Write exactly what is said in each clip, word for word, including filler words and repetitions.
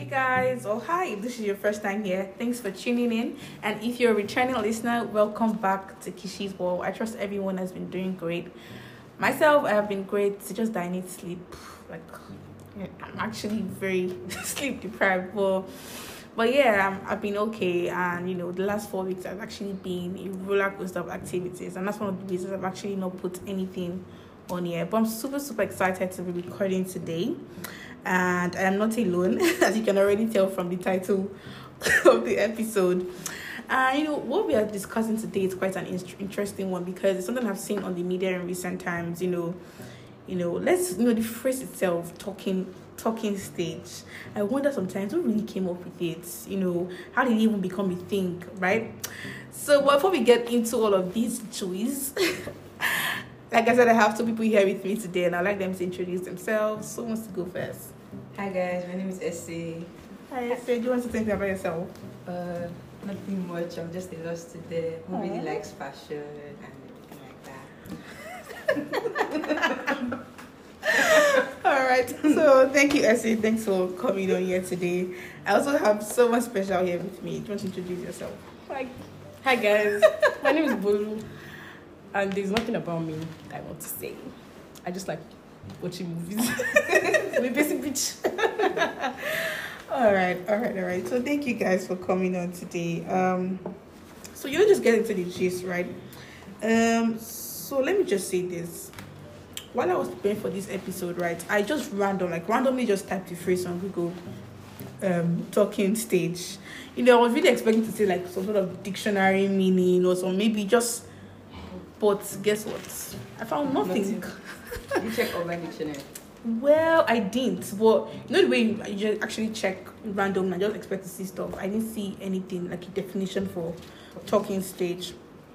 guys, or hi, if this is your first time here, thanks for tuning in. And if you're a returning listener, welcome back to Kishi's World. I trust everyone has been doing great. Myself, I have been great. It's just that I need sleep. Like, I'm actually very sleep deprived, but but yeah, I'm, I've been okay. And you know, the last four weeks have actually been a roller coaster of activities, and that's one of the reasons I've actually not put anything on here. But I'm super super excited to be recording today. And I am not alone, as you can already tell from the title of the episode. And uh, you know, what we are discussing today is quite an in- interesting one because it's something I've seen on the media in recent times. You know, you know, let's you know the phrase itself, talking talking stage. I wonder sometimes who really came up with it. You know, how did it even become a thing, right? So before we get into all of these joys. Like I said, I have two people here with me today, and I'd like them to introduce themselves. Who wants to go first? Hi guys, my name is Essie. Hi Essie, do you want to tell me about yourself? Uh, nothing much. I'm just a lost student who really likes fashion and everything like that. All right. So thank you, Essie. Thanks for coming on here today. I also have someone special here with me. Do you want to introduce yourself? Hi, hi guys. My name is Bolu. And there's nothing about me I want to say. I just like watching movies. I'm a basic bitch. all right, all right, all right. So thank you guys for coming on today. Um, so you'll just get into the gist, right? Um, so let me just say this. While I was preparing for this episode, right, I just random, like randomly just typed the phrase on Google, um, talking stage. You know, I was really expecting to say like some sort of dictionary meaning or some maybe just. But guess what? I found nothing. Did you check Urban Dictionary? Well, I didn't. But you know the way you just actually check random and just expect to see stuff. I didn't see anything like a definition for talking stage.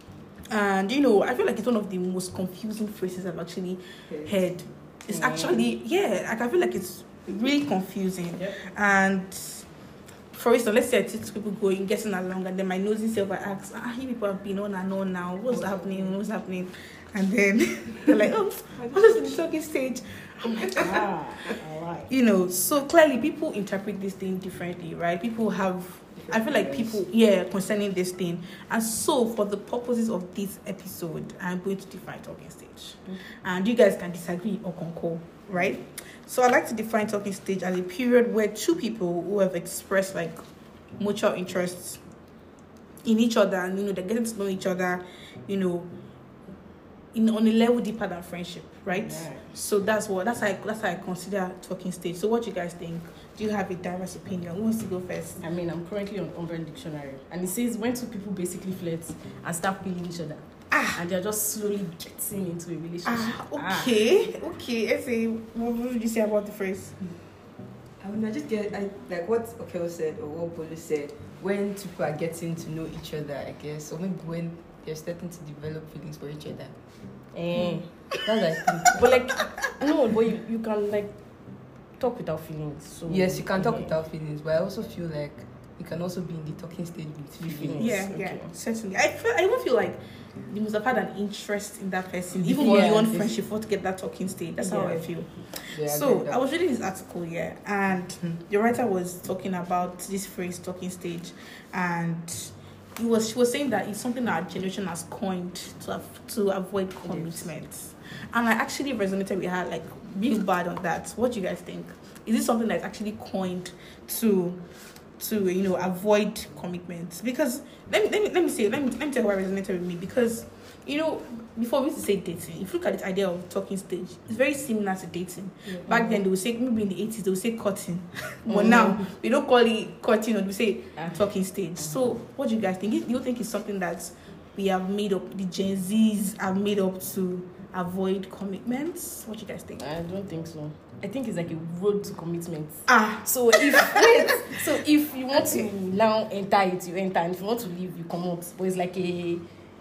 And you know, I feel like it's one of the most confusing phrases I've actually okay. heard. It's mm. actually yeah, like I feel like it's really confusing. Yep. And for instance, let's say I see two people going, getting along, and then my nosy self I ask, ah, you people have been on and on now. What's okay. happening? What's happening? And then they're like, oh, what is the talking stage? I'm like, ah, right. You know, so clearly people interpret this thing differently, right? People have, I feel like people, yeah, concerning this thing. And so, for the purposes of this episode, I'm going to define talking stage. Mm-hmm. And you guys can disagree or concur, right? So I like to define talking stage as a period where two people who have expressed like mutual interests in each other and you know they're getting to know each other, you know, in on a level deeper than friendship, right? Yeah. So that's what that's how I, that's how I consider talking stage. So what do you guys think? Do you have a diverse opinion? Who wants to go first? I mean, I'm currently on Urban Dictionary, and it says when two people basically flirt and start feeling each other. Ah. And they're just slowly getting into a relationship. Ah, okay, ah. okay. Let's say, what would you say about the phrase? I mean, I just get I, like what Okel said or what Bolu said. When people are getting to know each other, I guess, or maybe when they're starting to develop feelings for each other. Eh, that's like, but like, no, but you, you can like talk without feelings. So yes, you can talk yeah. without feelings, but I also feel like you can also be in the talking stage with feelings. Yeah, okay. yeah, certainly. I feel I even feel like you must have had an interest in that person, even yeah, beyond friendship, for to get that talking stage. That's yeah. how I feel. Yeah, so I, I was reading this article, yeah, and mm-hmm. the writer was talking about this phrase "talking stage," and it was she was saying that it's something that our generation has coined to have, to avoid commitment, yes. and I actually resonated with her, like being bad on that. What do you guys think? Is this something that's actually coined to? to you know avoid commitment? Because let me let me let me say let me let me tell you why it resonated with me. Because you know before we used to say dating, if you look at the idea of talking stage, it's very similar to dating. Yeah. Back then they would say maybe in the eighties they would say courting, but mm-hmm. now we don't call it courting or we say uh-huh. talking stage. Uh-huh. So what do you guys think? Do you think it's something that we have made up, the Gen Zs have made up to avoid commitments? What do you guys think? I don't think so. I think it's like a road to commitment. Ah, so if wait, so if you want to now enter it, you enter, and if you want to leave, you come out. But it's like a,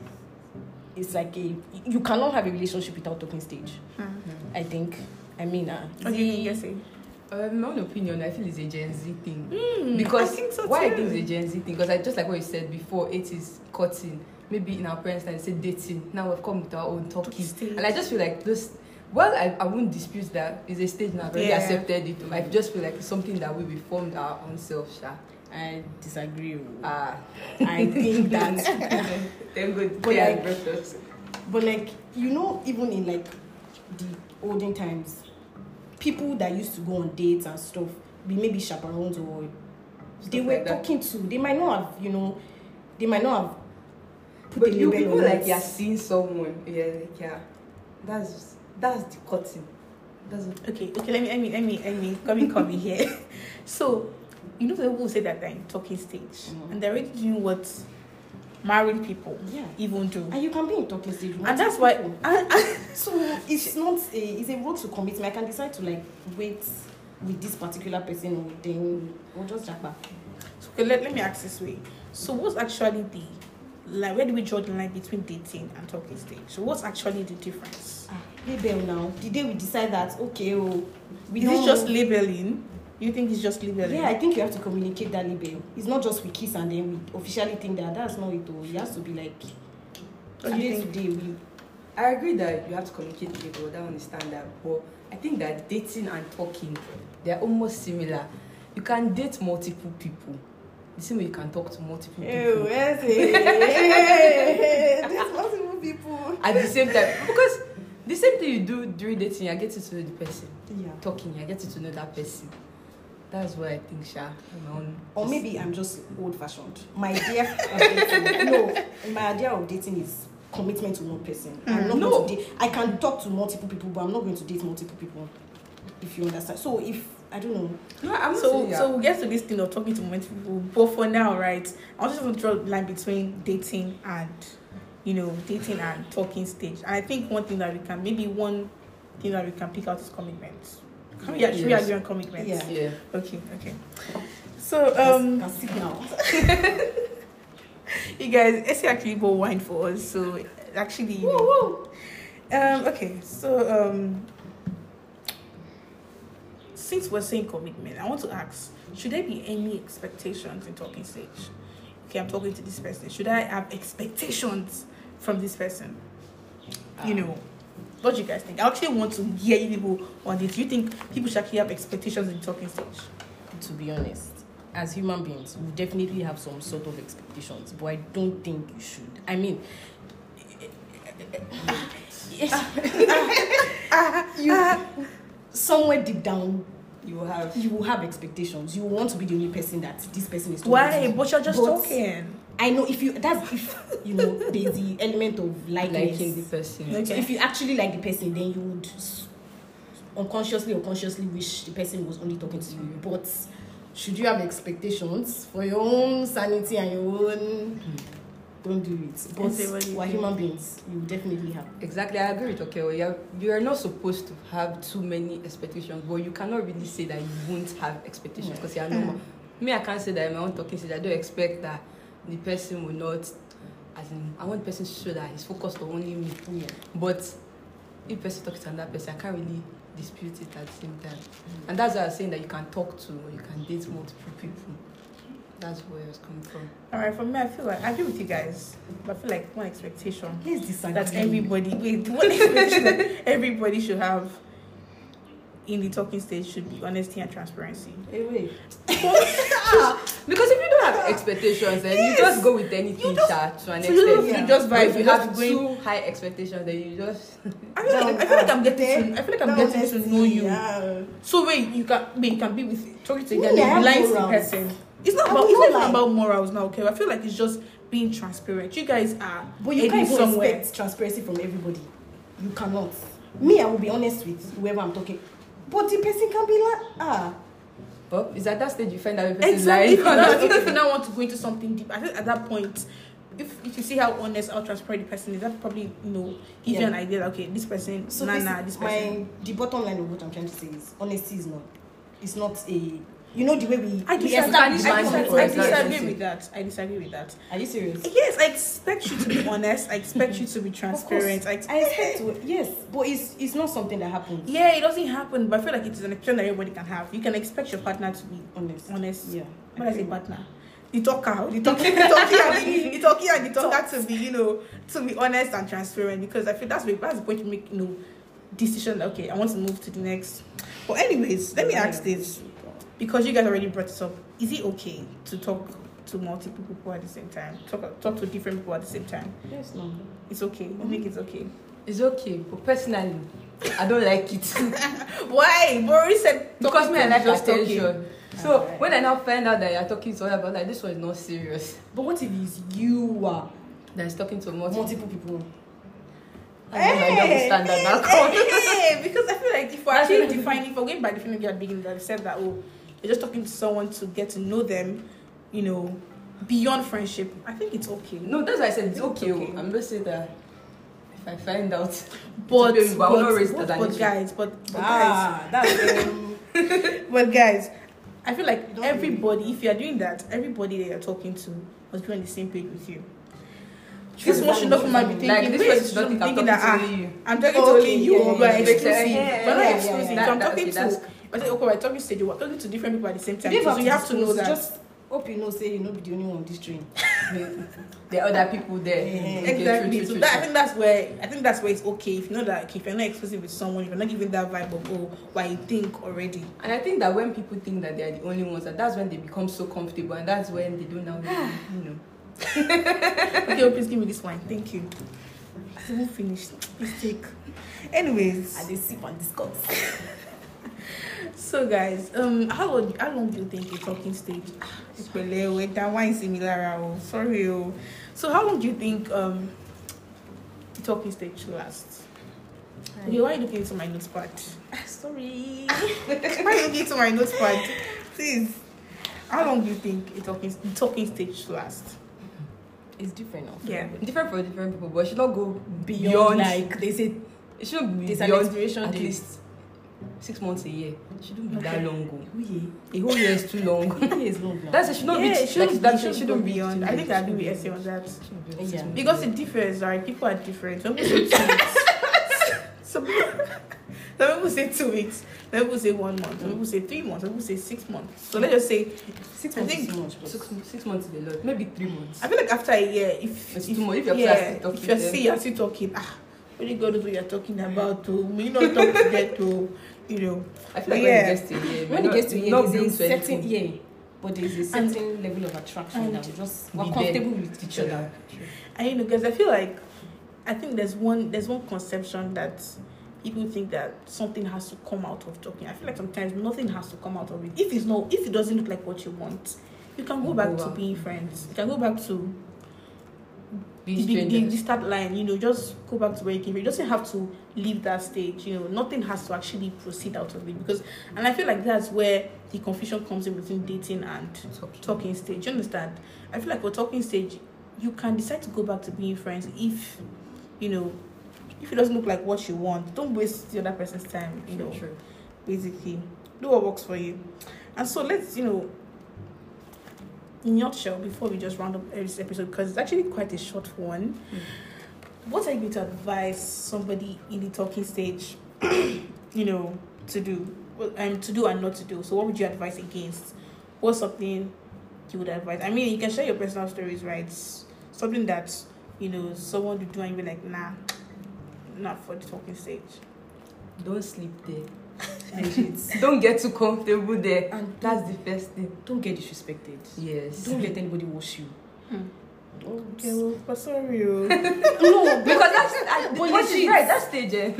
it's like a, you cannot have a relationship without talking stage. Mm-hmm. I think. I mean, uh, what do you think? Yes, Uh, my own opinion, I feel it's a Gen Z thing. Mm, because I think so why too. I think it's a Gen Z thing? Because I just like what you said before, it is cutting. Maybe in our parents' time, they say dating. Now we've come with our own talking. And I just feel like those Well, I, I wouldn't dispute that. It's a stage now. I've already Yeah. accepted it. I just feel like it's something that we reformed our own self, Sha. I disagree. Ah, I think that, thank God. But they like- brought us. but like you know, even in like the olden times, people that used to go on dates and stuff, be maybe chaperones or they Stuff were like that. talking to. They might not have, you know, they might not have. Put But a you label people on like it. you're seeing someone. Yeah, like yeah. That's that's the cutting. That's it. Okay, okay, let me, let me, let me, let me, come in, come in here. So, you know, the people who say that they're in talking stage, Mhm. and they're already doing what married people Yeah. even do. And you can be in talking stage. with And that's why, people. I, I, So it's not a it's a road to commitment. I can decide to like wait with this particular person or then or just jack back. okay, let, let me ask this way. So, what's actually the, like, where do we draw the line between dating and talking stage? So, what's actually the difference? Ah, label now. The day we decide that okay, oh, we Is don't it just labeling? You think it's just labeling? Yeah, I think you have to communicate that label. It's not just we kiss and then we officially think that that's not it. Though it has to be like What do you today think? today we. I agree that you have to communicate with people. I don't understand that, but I think that dating and talking, they're almost similar. You can date multiple people. The same way you can talk to multiple people where's it? There's multiple people. at the same time. Because the same thing you do during dating, you're getting to know the person. Yeah. Talking, you're getting to know that person. That's what I think, Sha. My own- Or maybe I'm just old fashioned. My idea of dating, no, my idea of dating is commitment to one person. I'm not No. going to date. I can talk to multiple people, but I'm not going to date multiple people. If you understand. So if I don't know. No, I'm not So, saying so that. we get to this thing of talking to multiple people. But for now, right, I just want to draw the line between dating and, you know, dating and talking stage. And I think one thing that we can, maybe one thing that we can pick out is commitment. Can we Yes. actually agree on commitment? Yeah. Yeah. Okay, okay. So, um, Can sit now. you guys, Essie actually bought wine for us. So, actually, you Woo, know, woo. Um, okay, so um, since we're saying commitment, I want to ask: should there be any expectations in talking stage? Okay, I'm talking to this person. Should I have expectations from this person? You know, what do you guys think? I actually want to hear you people on this. Do you think people should actually have expectations in talking stage? To be honest, as human beings, we definitely have some sort of expectations, but I don't think you should. I mean, you somewhere deep down, You will have. you will have expectations. You will want to be the only person that this person is talking Why? to. But you're just But talking. I know if you that's if you know there's the element of likeness. Liking the person. Okay. So if you actually like the person, then you would s- unconsciously or consciously wish the person was only talking to you. But should you have expectations for your own sanity and your own? Don't do it. But Yes, what do you we're think? human beings. You definitely have. Exactly, I agree with Okeo. You're, you're not supposed to have too many expectations, but you cannot really say that you won't have expectations because you're normal. Me, I can't say that in my own talking stage. I don't expect that the person will not, as in, I want the person to show that he's focused on only me. Yeah. But if person talks to another person, I can't really dispute it at the same time. And that's why I was saying that you can talk to or you can date multiple people. That's where I was coming from. All right, for me, I feel like I agree with you guys, but I feel like one expectation Let's decide. that everybody wait one expectation that everybody should have in the talking stage should be honesty and transparency. Hey, wait. Because if you don't have expectations, then Yes. you just go with anything You just- Sha, to an So you extent. don't Yeah. you just But vibe. if You you have have to go in. too high expectations, then you just I feel like I feel like I'm getting to I feel like I'm That getting to honesty, know you. yeah. So wait, you can wait, you can be with talking to Me, you and I then have lying to the morals. person. It's not I about will it's not not even lie. about morals now. Okay, I feel like it's just being transparent. You guys are But you heading can't even somewhere. expect transparency from everybody. You cannot. Me, I will be honest with whoever I'm talking. But the person can be like, ah, But is at that stage you find out if it's Exactly. If you, lying. now, if you now want to go into something deep, I think at that point, if, if you see how honest, how transparent the person is, that probably you know give you Yeah. an idea. That, okay, this person, so nah, basi- nah, this person. my the bottom line of what I'm trying to say is honesty is not. It's not a. You know the way we. I we disagree. I, establish Stand disagree, for I it, disagree exactly. with that. I disagree with that. Are you serious? Yes, I expect you to be honest. I expect you to be Of course. transparent. I I expect. expect to. Yes, but it's it's not something that happens. Yeah, it doesn't happen, but I feel like it's an expectation that everybody can have. You can expect your partner to be Honest. honest. Yeah. When I say partner, the talker, the talking, the talking, and the, the talking and the talker to be, you know, to be honest and transparent. Because I feel that's the that's the point to make, you know, decision. Okay, I want to move to the next. But anyways, let me ask this, because you guys already brought this up. Is it okay to talk to multiple people at the same time? Talk talk to different people at the same time? Yes, no. It's okay. I think it's okay. It's okay, but personally, I don't like it. Why? Boris said Because me, I like just talking. attention. So right. When I now find out that you're talking to someone about like this one is not serious, But what if it's you are that is talking to multiple, multiple people? I don't know my double standard now. Hey, because I feel like if we're actually defining, if we're going by defining at the beginning, that said that, oh, you're just talking to someone to get to know them, you know, beyond friendship, I think it's okay. No, that's why I said it's It's okay. okay. I'm just saying that if I find out, But, it's okay, but I will not but, raise it as but, an but issue. guys, but, but Ah, that's um, guys, but guys, I feel like Don't everybody, if you're doing that, everybody that you're talking to must be on the same page with you. This one should not might be Like, thinking, this wait, person should should not be think I'm thinking that, talking ah, to only you. I'm talking to Okay, only you, yeah, we're yeah, exclusive. yeah, yeah, We're not yeah, exclusive. yeah, So I'm that- talking okay, to, that's- I say, okay, we're talking to you, we're talking to different people at the same time. you So you have to know that. Just hope you know, say you know, be the only one on this train. There are other people there. Yeah. Okay, Exactly. true, So true, that, I true. think that's where I think that's where it's okay if you know that okay, if you're not exclusive with someone, if you're not giving that vibe of oh, what you think already. And I think that when people think that they are the only ones, that that's when they become so comfortable, and that's when they don't now, you know. Okay, well, please give me this one. Thank you. I won't finish. Please take. Anyways, And they sip and discuss. so guys, um, how long, how long do you think a talking stage? It's Pele, wait, that one is similar. Oh, sorry. Oh. So how long do you think um, the talking stage should last? Okay, why are you looking into my notepad? Sorry. Why are you looking into my notepad? Please. How long do you think a talking the talking stage should last? It's different now. Yeah. Different for different people, but it should not go Beyond, beyond. like they say, It shouldn't be there's an beyond expiration at date. least six months a year. It shouldn't be Okay. that long. Go. oh yeah, A whole year is too long. It is long now. That's it. Should not Yeah, be it shouldn't like be, that. it shouldn't Shouldn't go be beyond. I think I agree with Essie on that. Yeah. Because the difference, right? People are different. Some people say two weeks. Some people, some people say two weeks. Some people say one month. Some people say three months. Some people say six months. So let's just say Six I months think is too much. But Six, six months is a lot. Maybe three months. I feel like after a year, if It's if, too much. If you're yeah, still talking, if you're then- still you're still talking, ah, really God knows what you're talking about. To me, not talk to get to, you know. I feel like Yeah. when it gets to a year, when we're it gets to not- year, not there's a built to certain anything. yeah, but there's a certain level of attraction and that we just we're be comfortable there. with each other. And you know, because I feel like I think there's one there's one conception that people think that something has to come out of talking. I feel like sometimes nothing has to come out of it. If it's not, if it doesn't look like what you want, you can go Go back to back. being friends. You can go back to Be the, the, the, strangers. the start line. You know, just go back to where you came from. You doesn't have to leave that stage. You know, nothing has to actually proceed out of it because, and I feel like that's where the confusion comes in between dating and Talking. talking stage. You understand? I feel like for talking stage, you can decide to go back to being friends if, you know, if it doesn't look like what you want. Don't waste the other person's time. You know, True. basically, do what works for you. And so let's, you know, in a nutshell, before we just round up this episode, because it's actually quite a short one. What are you going to advise somebody in the talking stage, you know, to do? Well, um, to do and not to do. So, what would you advise against? What's something you would advise? I mean, you can share your personal stories, right? Something that, you know, someone would do and you'd be like, nah, not for the talking stage. Don't sleep there. Legit. Don't get too comfortable there. And That's the first thing. don't get disrespected. Yes. Don't let anybody wash you. Hmm. Okay, well, but sorry, oh. No, Because that's I, But what she's legit. right. That stage, eh?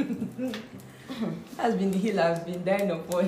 That's been the hill I've been dying upon.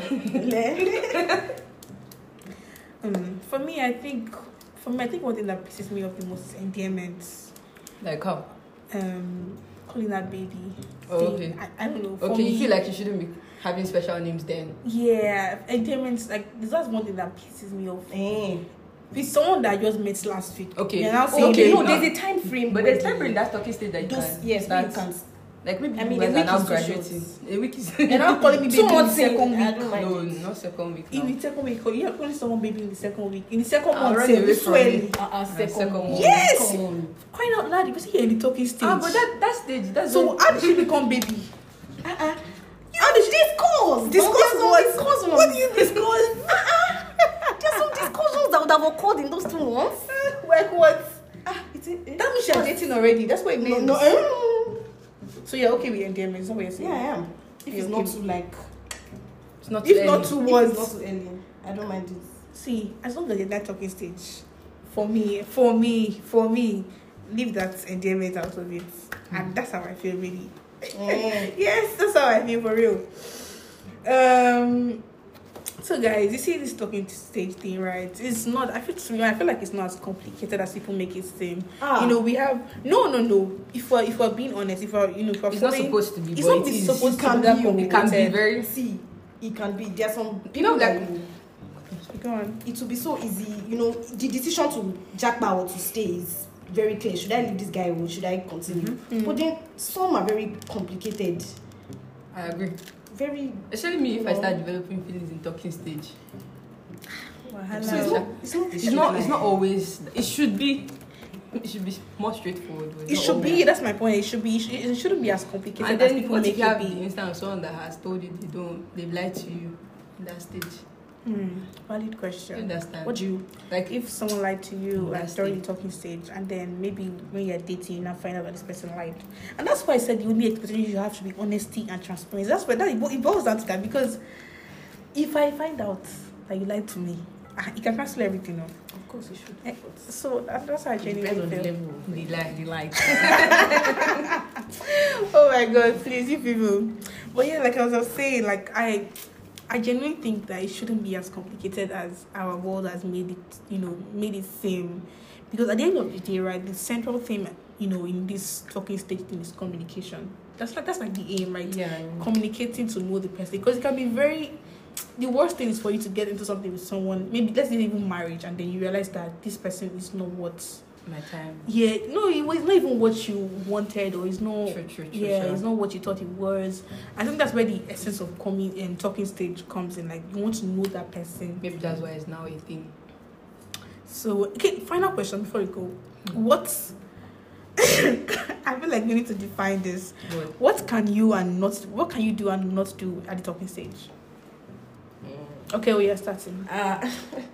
um, for me, I think, for me, I think one thing that pisses me off the most is endearments. Like how? Um, calling that baby. Oh, thing. okay. I, I don't know. For Okay, me, you feel like you shouldn't be having special names then. yeah, endearments, like, that's one thing that pisses me off. Eh. With someone that I just met last week. Okay. You're now saying Okay, baby. no, there's a time frame. But where there's time the- frame in that talking stage that you Those, can. yes, where you start- can. Like maybe I I mean, mean, a guys week are now is too graduating. short. A week is. You're now calling me baby Two in the months second in, I week. don't mind No, it. not second week. In Now. the second week, you're calling someone baby in the second week. In the second I'll month, run say, away it's from so it. early. Uh, uh, second, second one. one. Yes! Come on. Crying out loud, because you're in the talking stage. Ah, but that that stage. That's so when- how did she become baby? Uh-uh. How did she Discourse. discuss There's some what? discourse What do you discuss? There's some discussions that would have occurred in those two months. Like what? Ah, it's a, That means you're dating already. That's what it no, means. no. eh. So you're okay with endearment? Is that what you're saying? Yeah, I am. If you're it's not okay. too like, It's not too If not early. too if what? it's not too early, I don't mind it. See, as long as you're that talking stage, for me, for me, for me, leave that endearment out of it. And that's how I feel, really. Mm. Yes, that's how I feel for real. Um. So, guys, you see this talking stage thing, right? It's not. I feel to me, I feel like it's not as complicated as people make it seem. Ah. You know, we have no, no, no. If we're if we're being honest, if we're you know, if we're It's not following- supposed to be, It's but not it is. supposed It to can be that be, oh. It can be complicated. very. See, it can be. There's some people You know, that like- will- Go on. it will be so easy. You know, the decision to jackpot or to stay is very clear. Should I leave this guy or should I continue? Mm-hmm. But then some are very complicated. I agree. Very. Especially me, if I No. start developing feelings in talking stage. Wahala. So it's not. It's not. It's not. It's not always. It should be. It should be more straightforward. but it's It not should be. always. That's my point. It should be. It, should, it shouldn't be as complicated And as then people what make if you it have be. the instance of someone that has told you they don't, they've lied to you in that stage? Hmm. Valid You question. understand? What do you? Like If someone lied to you Mm, like that's during it. the talking stage, and then maybe when you're dating, you now find out that this person lied, and that's why I said the only expectation you have to be honesty and transparency. That's why that it bo- it boils down to that, because if I find out that you lied to me, ah, you can cancel everything off. Of course you should. Eh, So that, that's how I It depends on genuinely the feel. level. the lie. The light. Oh my god, please, you people. But yeah, like I was saying, like I I genuinely think that it shouldn't be as complicated as our world has made it, you know, made it seem. Because at the end of the day, right, the central theme, you know, in this talking stage thing is communication. That's like that's like the aim, right? Yeah. Communicating to know the person. Because it can be very the worst thing is for you to get into something with someone, maybe let's say even marriage, and then you realize that this person is not what My time. yeah, no, it was not even what you wanted, or it's not. True, true, true. Yeah, sure. it's not what you thought it was. I think that's where the essence of coming and talking stage comes in. Like you want to know that person. Maybe that's why it's now a thing. So, okay, final question before we go. What? I feel like we need to define this. But What can you and not? What can you do and not do at the talking stage? Okay, we are starting. Uh,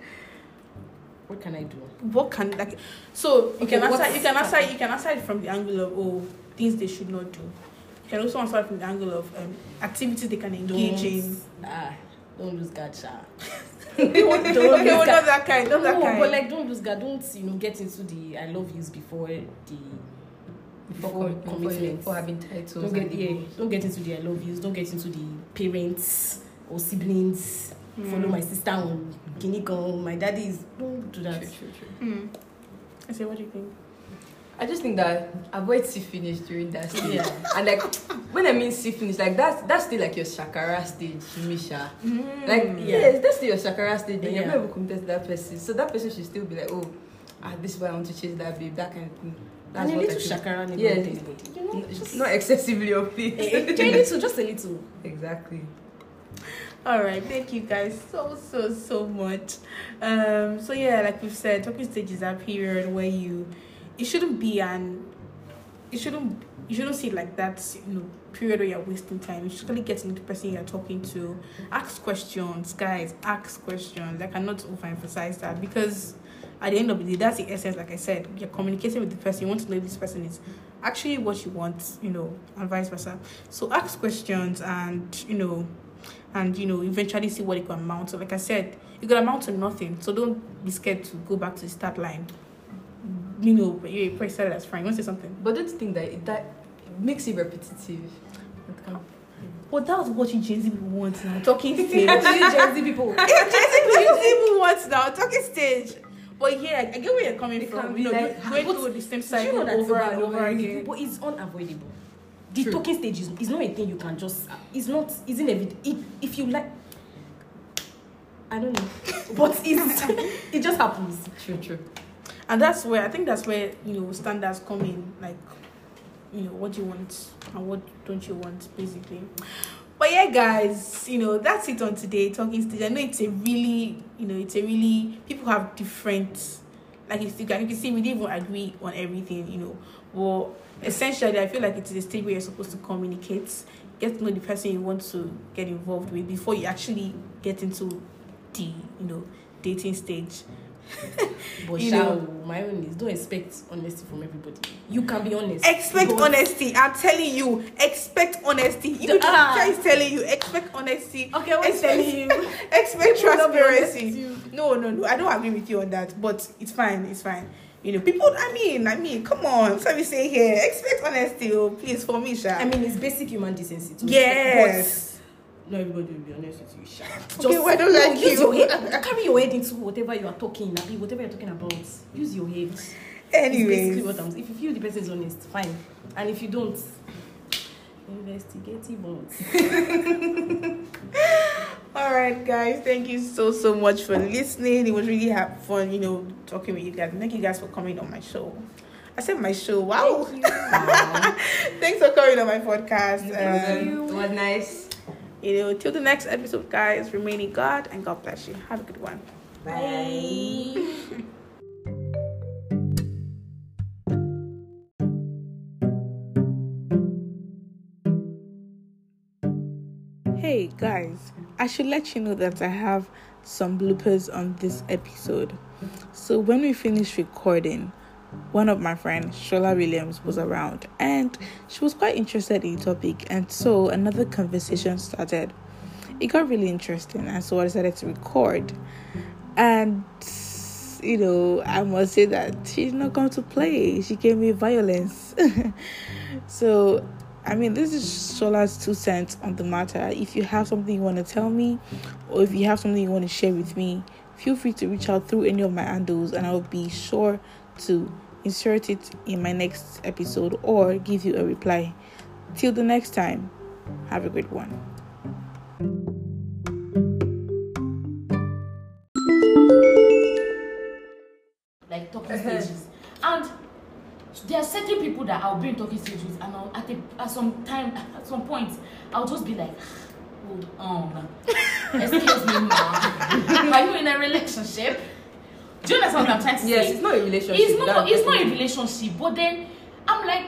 what can I do? What can like? So you Okay, can answer. what's- You can answer. You can answer it from the angle of oh things they should not do. You can also answer it from the angle of um, activities they can engage in. Ah, don't lose God, sha. don't, don't, okay, well, not that kind. Not that No, kind. but like don't lose God. Don't you know get into the I love yous before the before, before com- before, commitment. before having titles, Don't get and yeah. egos. Don't get into the I love yous. Don't get into the parents or siblings. Follow my sister on Guinea Con. My daddy is. Don't do that. True, true, true. Hmm. I say, what do you think? I just think that avoid see finish during that stage. Yeah. And like when I mean see finish, like that's that's still like your shakara stage, Misha. Like Hmm. yeah. yes, that's still your shakara stage. Then you're Yeah. not even committed to that person, so that person should still be like, oh, ah, this is why I want to chase that babe, that kind of thing. That's And a what I little think. shakara never Yeah. hurt anybody. You know, N- just not excessively of a, it. a, a little, just a little. Exactly. All right, thank you guys so so so much. Um, so yeah, like we've said, talking stage is that period where you, it shouldn't be an, it shouldn't you shouldn't see it like that. You know, period where you're wasting time. You should really get to know the person you're talking to. Ask questions, guys. Ask questions. I cannot overemphasize that because at the end of the day, that's the essence. Like I said, you're communicating with the person. You want to know if this person is actually what you want, you know, and vice versa. So ask questions and you know. And you know, eventually see what it can amount to. Like I said, it could amount to nothing. So don't be scared to go back to the start line. You know, you press that that's fine. You want to say something? But don't you think that it, that makes it repetitive? It can- But that's what you Gen Z people want now. Talking stage. Gen Z people. Gen Z people want now. Talking stage. But yeah, I get where you're coming It from. can You be know, like- going but through the same Do you cycle know that over it's and over unavoidable? again. But it's unavoidable. The True. talking stage is, is not a thing you can just. It's not. It's inevitable. It, if you like. I don't know, but it's it just happens. True, true. And that's where I think that's where you know standards come in, like you know what you want and what don't you want, basically. But yeah, guys, you know that's it on today talking stage. I know it's a really you know it's a really people have different like you see, like you can see we didn't even agree on everything, you know. Well, essentially, I feel like it's a stage where you're supposed to communicate, get to know the person you want to get involved with before you actually get into the you know dating stage. But You shall, know. my own is don't expect honesty from everybody. You can be honest. Expect but- honesty. I'm telling you, expect honesty. Even the Ah. teacher is telling you, expect honesty. Okay, what's expect, telling you? expect People will not be honest transparency. with you. No, no, no. I don't agree with you on that, but it's fine. It's fine. You know, people. I mean, I mean, come on. So we say here, expect honesty. Oh, please, for me, Sha. I mean, it's basic human decency. To Yes. But not everybody will be honest with you, Sha. Okay, well, I don't like use you. Your head, carry your head into whatever you are talking, Abi, whatever you're talking about. Use your head. It's Anyways, basically what I'm saying. If you feel the person is honest, fine. And if you don't, investigate it. all right, guys. Thank you so so much for listening. It was really ha- fun, you know, talking with you guys. Thank you guys for coming on my show. I said my show. Wow. Thanks for coming on my podcast. Um, It was nice. you know, till the next episode, guys. Remain in God and God bless you. Have a good one. Bye. Hey guys, I should let you know that I have some bloopers on this episode. So when we finished recording, one of my friends, Shola Williams, was around and she was quite interested in the topic, and so another conversation started. It got really interesting, and so I decided to record. And you know, I must say that she's not going to play. She gave me violence. So I mean, this is Shola's two cents on the matter. If you have something you want to tell me, or if you have something you want to share with me, feel free to reach out through any of my handles, and I'll be sure to insert it in my next episode or give you a reply. Till the next time, have a great one. Like talking stages, and there are certain people that I'll be in talking stages, and I'll, at, a, at some time, at some point, I'll just be like, hold on, excuse me, ma'am, are you in a relationship? Do you understand what I'm trying to Yes, say? it's not a relationship. It's not. That's It's not a definitely- relationship. But then I'm like,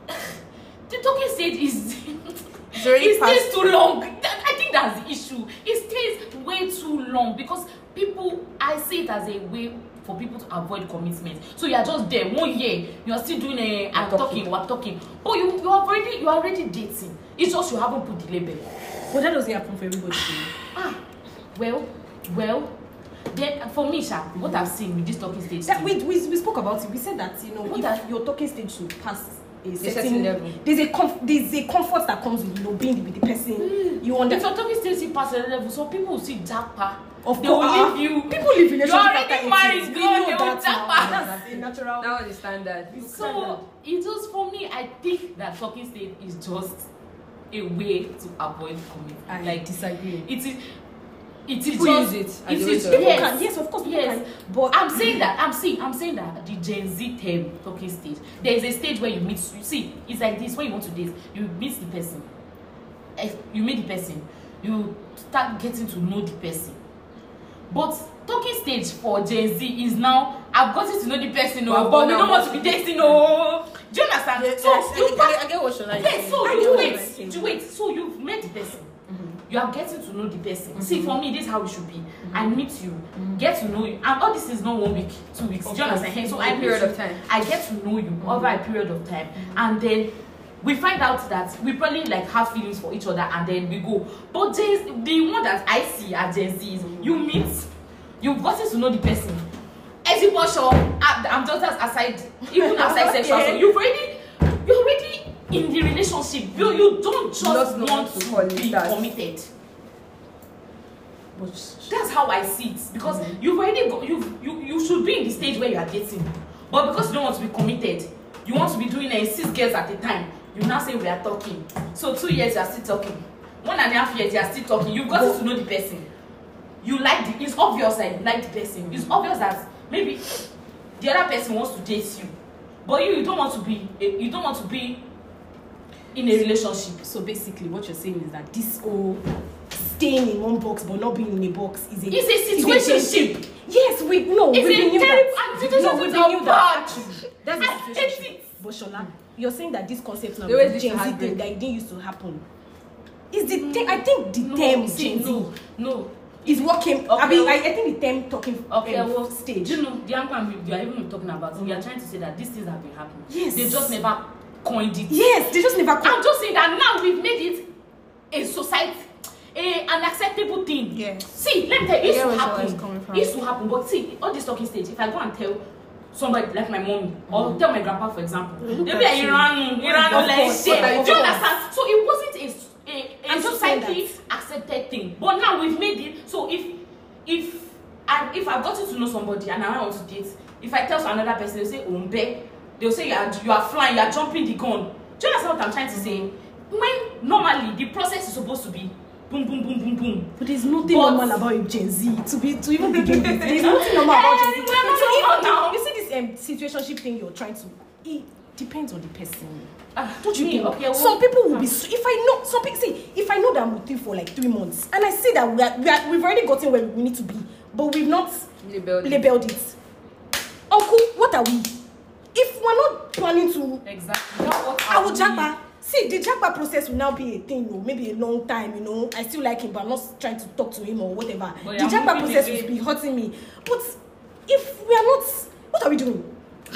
the talking stage is. It's already it stays past- too long. That- I think that's the issue. It stays way too long because people. I see it as a way for people to avoid commitment. So you are just there one year. You are still doing a. I'm talking. talking. We're talking. But you you are already you are already dating. It's just you haven't put the label. But that doesn't happen for everybody. Ah, well, well. Then for me, Sha, what I've seen with this talking stage. That, thing- we, we, we spoke about it. We said that, you know, What if that- your talking stage should pass a certain, certain level. There's a comf- there's a comfort that comes with, you know, being with the person. You If understand? you're talking stage see past a level, so people will see jackpot. Of They will course. leave you. People live in You're already married, We girl, know they will that now. jackpot. That's a natural. That was the standard. So it just for me, I think that talking stage is just a way to avoid commitment. I Like disagree. it is. It is People just, use it as It a way is to- People yes, can, yes, of course, people yes. can. But I'm saying that I'm saying I'm saying that the Gen Z term talking stage. There is a stage where you meet. You see, it's like this. When you want to date, you meet the person. Eh, You meet the person. You start getting to know the person. But talking stage for Gen Z is now I've gotten to know the person, Well, oh, but we now don't want what- to be dating, oh. Do you understand? Yes, so yes, you I, I, I get what Shola is yes, saying. so I you get what wait, Shola is saying. you wait. So you've met the person. You are getting to know the person. See, for me, this is how it should be. I meet you, get to know you, and all this is not one week, two weeks. Do you understand? So A I meet period you, of time. I get to know you over a period of time, and then we find out that we probably like have feelings for each other, and then we go. But Gen, the one that I see as Gen Z is you meet, you've gotten to know the person. As you watch, I'm just as aside, even outside sexual. So you've already, you're already in the relationship. You you don't just Not know want to to call it be that. committed. But That's how I see it, because you've already go, you you you should be in the stage where you are dating, but because you don't want to be committed, you want to be doing a six girls at a time. You now say we are talking. So two years you are still talking. One and a half years you are still talking. You've got to know the person. You like the. It's obvious that you like the person. It's obvious that maybe the other person wants to date you, but you you don't want to be. You don't want to be in a relationship. so basically, what you're saying is that this whole staying in one box but not being in a box is a It's a situationship. Yes, we no, It's we a knew terrible. that. And situationships No, we are knew bad. that. Actually, that's I the hate situation. it. But Shola, you're saying that this concept now They always is used to Gen Z heartbreak. thing that it didn't used to happen. Is the thing? I think the No, term see, Gen Z. no, no. is what came. Okay, I mean, well- I, I think the term talking Okay, um, well, stage. Do you know the angle you are even talking about? Mm-hmm. You are trying to say that these things have been happening. Yes. They just never coined it. Yes, they just never. I'm Come. just saying that now we've made it a society, a, an acceptable thing. Yeah. See, let me tell you, it I get used to where happen. Zoe is coming from. It used to happen, but see, all this talking stage, if I go and tell somebody like my mommy or tell my grandpa, for example, they'll be like, Iran, Iran, Of like course, shit. of Do you course. understand? So it wasn't a a, a I'm just saying society accepted thing, but now we've made it. So if if I if I've gotten to know somebody and I want to date, if I tell another person, they'll say Ombe, they'll say you are you are flying, you are jumping the gun. Do you understand what I'm trying to say? When normally the process is supposed to be boom, boom, boom, boom, boom. But there's nothing But- normal about Gen Z to be to even begin with. There's nothing normal about Gen Z. Eh, we are not So normal even now. you see this um, situationship thing you're trying to. It depends on the person. Ah, Don't you me, think? okay, well- Some people will be. So, if I know some people see, if I know that I'm with you for like three months, and I see that we are, we are we've already gotten where we need to be, but we've not Labeled it. labeled it. Uncle, what are we? If we're not planning to, Exactly. That's what I will we- japa. See, the japa process will now be a thing, or maybe a long time. You know, I still like him, but I'm not trying to talk to him or whatever. But The you're japa moving process away. will be hurting me. But if we are not, what are we doing?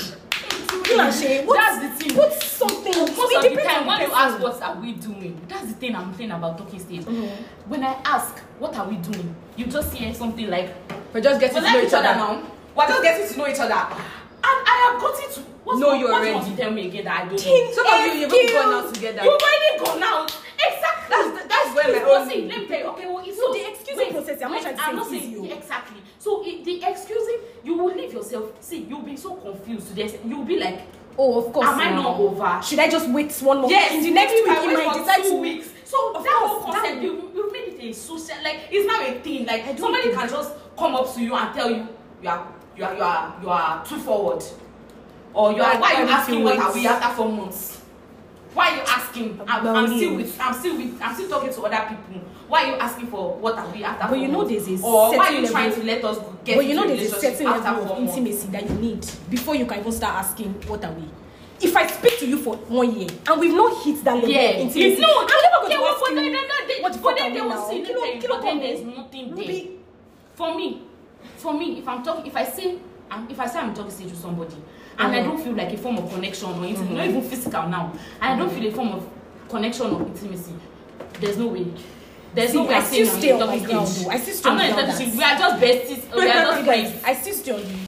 You and Shay, what- That's the thing. Put something. Most it of the depends time on when you person. ask what are we doing, that's the thing I'm saying about talking stage. When I ask what are we doing, you just hear something like We're just getting we to like know each other now. We're just getting to know each other. And I have gotten to what's Know what, you what already. you want to tell me again that I don't Teen- know. Some of you, you've even gone out together. You've already gone out. Exactly. That's- that's where my Excuse- own- but see, let me tell you. Okay, well, it's No, so the excusing process, I'm not trying to I'm say not it's saying easy, oh. exactly. So it, the excusing, you will leave yourself. See, you'll be so confused to this. You'll be like, Oh, of course. am I now. not over? Should I just wait one more? Yes, In the next maybe week, if I he wait might for decide two to. weeks. So Of that course, whole concept, that- you you made it a social, like it's now a thing. Like I don't somebody think- can just come up to you and tell you you are you are you are you are too forward, or you are Why- why are why you would asking you what wait? are we after four months? Why are you asking? I'm, Well, I'm still yeah. with I'm still with I'm still talking to other people. Why are you asking for what are we after But four you know months? there's a or why are certain you trying level- to let us get But you know into a there's a relationship certain after level four of months? intimacy that you need before you can even start asking, what are we? If I speak to you for one year and we've not hit that level Yeah, of intimacy, it's no. I'm never going Okay, to well, ask but you, then, then, then, what the but fuck then are they we will now? see, Kilo- okay, kilo but then come. there's nothing there. Ruby, For me, for me, if I'm talking, if I say, um, if I say I'm talking stage with somebody, and I Mhm. don't feel like a form of connection or intimacy, not even physical now, and I don't feel a form of connection or intimacy, there's no way. There's See, no way I I'm still saying stay I'm on my talking ground stage. though. I still stay I'm on not ground talking that- stage. We are just besties. Or we are just guys, friends. I still stay on the